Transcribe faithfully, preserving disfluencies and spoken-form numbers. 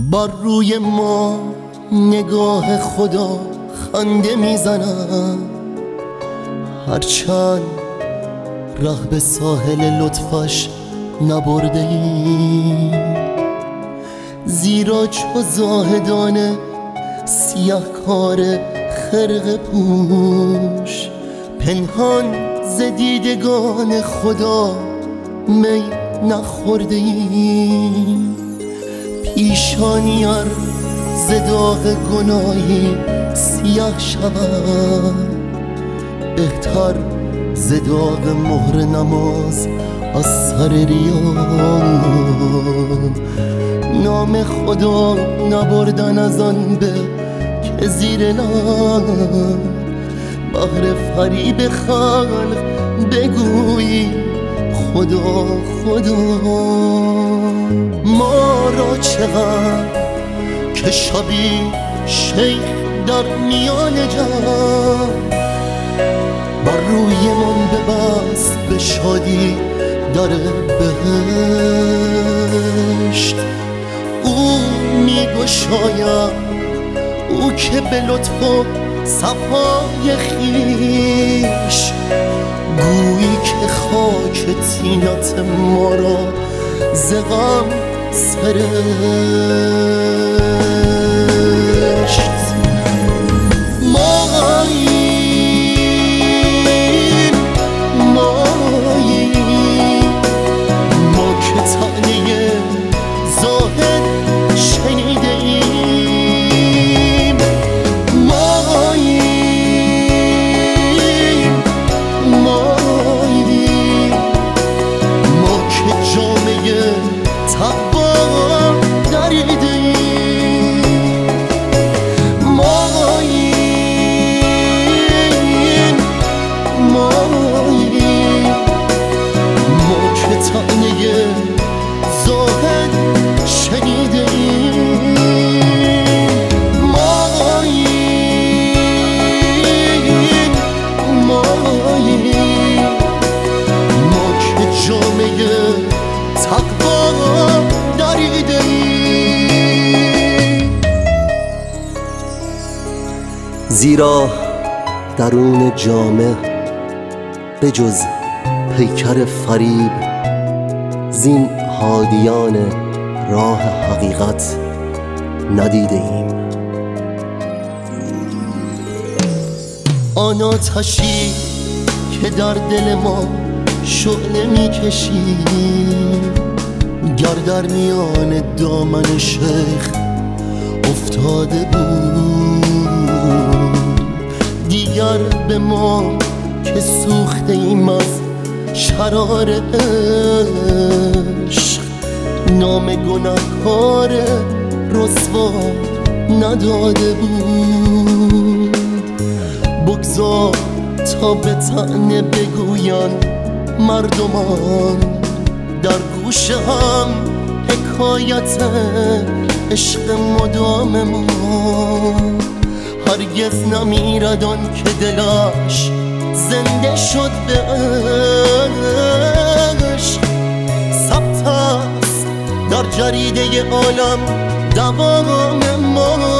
بر روی ما نگاه خدا خنده میزند، هرچند ره به ساحل لطفش نبرده ای، زیرا چو زاهدان سیاه کار خرقه پوش پنهان ز دیدگان خدا می نخورده ای. پیشانی ار ز داغ گناهی سیاه شود، بهتر ز داغ مهر نماز از سر ریا. نام خدا نبردن از آن به که زیر لب بهر فریب خلق بگویی خدا خدا. ما را چقدر که شبی شیخ در میان جمع بر روی من ببست به شادی در بهشت. او میگشاید، او که به لطف و صفای خویش گویی که خاک طینت ما را ز غم سرشت. ماییم ماییم ما که طعنه زاهد شنیده ایم. ماییم ماییم ما که جامعه تقوا دریده ایم. ماییم ماییم ما که طعنه زاهد شنیده ایم. ماییم ماییم ما که جامعه تقوا دریده ایم. زیرا درون جامه به جز پیکر فریب زین هادیان راه حقیقت ندیده ایم. آن آتشی که در دل ما شعله میکشی، گر در میان دامن شیخ افتاده بود، دیگر به ما که سوخته ایم از شرار عشق نام گناهکار رسوا نداده بود. بگذار تا به طعنه بگوین مردمان در گوش هم حکایت عشق مدام ما. هرگز نمیرد آن که دلش زنده شد به عشق، ثبت است در جریده عالم دوام ما.